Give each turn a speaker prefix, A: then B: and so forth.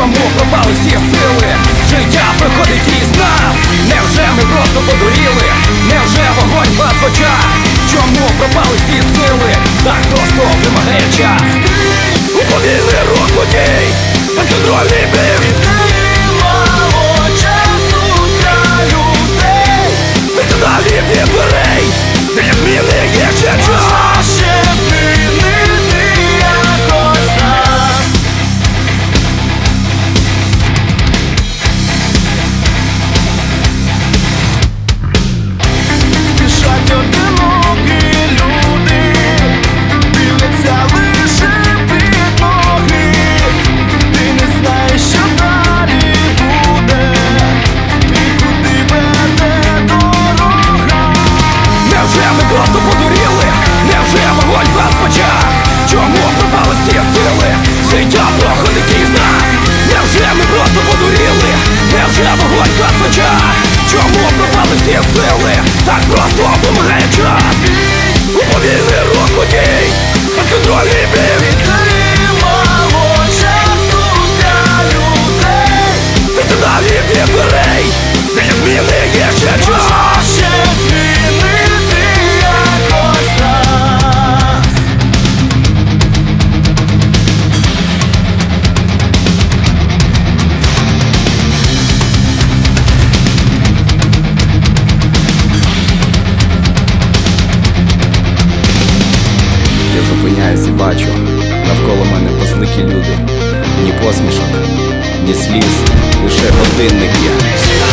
A: Чому пропали всі сили? Життя приходить із нас. Невже ми просто подуріли? Невже вогонь вас в очах? Чому пропали всі сили? Так просто вимагає час. Повільний рух подій, безконтрольний біль.
B: Мало часу для людей.
A: Ти далі від дверей, для зміни є ще час.
B: Ще змінити якось нас. Спішать одинокі люди, дивляться лише під ноги. Ти не знаєш, що далі буде, і куди веде дорога.
A: Невже ми просто подуріли? Невже вогонь вас в очах? Чому пропали всі сили? Життя проходить із нас. Невже ми просто подуріли? Невже вогонь вас в очах? Чому пропали всі сили? Так просто вимагає час. Повільний рух подій, безконтрольний біль.
B: Мало часу для людей.
A: Ти далі від дверей, для зміни є ще час.
B: Ще змінити якось нас.
C: Я зупиняюсь і бачу, навколо мене позликі люди. Ні посмішок, ні сліз, лише годинники.